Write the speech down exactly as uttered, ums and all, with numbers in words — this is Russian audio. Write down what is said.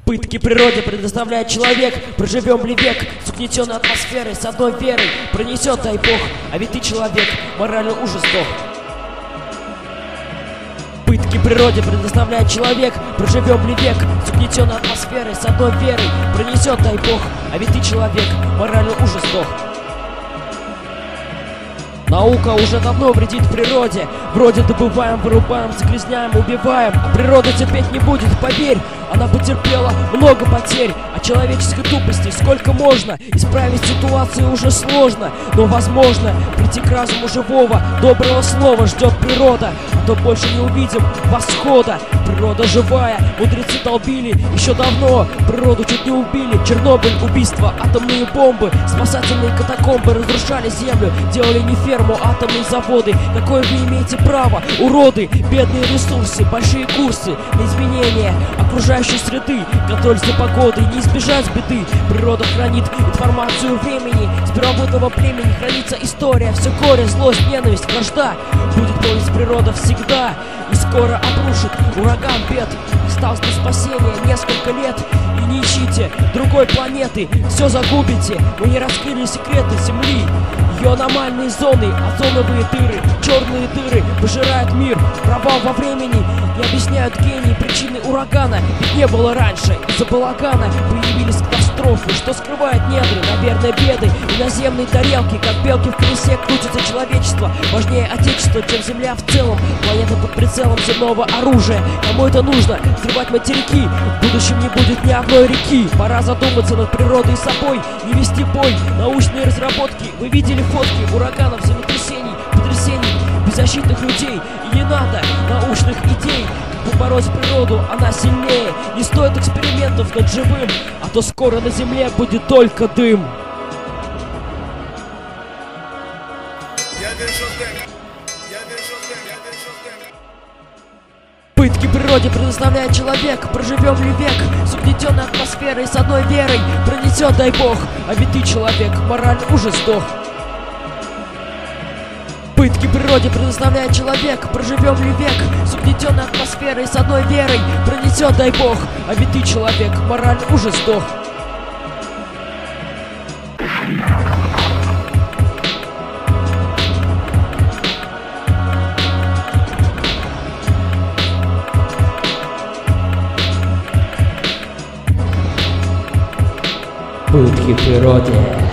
Пытки природе предоставляет человек. Проживем ли век с угнетенной атмосферой, с одной верой пронесет, дай бог. А ведь ты человек, моральный ужас сдох. Пытки природе предоставляет человек. Проживем ли век с угнетенной атмосферой, с одной верой пронесет, дай бог. А ведь ты человек, моральный ужас сдох. Наука уже давно вредит природе. Вроде добываем, вырубаем, загрязняем, убиваем. А природа терпеть не будет, поверь. Она потерпела много потерь. От человеческой тупости сколько можно. Исправить ситуацию уже сложно, но возможно прийти к разуму живого. Доброго слова ждет природа, а то больше не увидим восхода. Природа живая, мудрецы долбили еще давно. Природу чуть не убили. Чернобыль, убийство, атомные бомбы, спасательные катакомбы разрушали землю, делали не ферму, атомные заводы. Какое вы имеете право, уроды? Бедные ресурсы, большие курсы на изменения окружающей среды, контроль за погодой, не избежать беды. Природа хранит информацию времени. С первобытного племени хранится история. Все горе, злость, ненависть, вражда будет помнить природа всегда. И скоро обрушит ураган бед. Осталось до спасения несколько лет. И не ищите другой планеты, все загубите. Мы не раскрыли секреты Земли. Ее аномальные зоны, озоновые дыры, черные дыры пожирают мир. Провал во времени не объясняют гении причины урагана. Ведь не было раньше, из-за балагана появились катастрофы, что скрывает недры, наверное, беды. И наземные тарелки, как белки в колесе, крутится человечество. Важнее отечество, чем земля в целом. Планета под прицелом земного оружия. Кому это нужно? Взрывать материки. В будущем не будет ни одной реки. Пора задуматься над природой и собой, не вести бой. Научные разработки, вы видели фотки ураганов, землетрясений, потрясений беззащитных людей. И не надо научных идей, как побороть природу, она сильнее. Не стоит экспериментов над живым, а то скоро на земле будет только дым. Я держу дым. Я держу дым. Я держу дым. Пытки природе предоставляет человек. Проживем ли век с угнетенной атмосферой, с одной верой пронесет, дай бог. А ведь ты человек, мораль ужас сдох. Пытки природе предоставляет человек. Проживем ли век с угнетенной атмосферой, с одной верой пронесет, дай бог. А ведь ты человек, мораль ужас сдох. Пытки природе.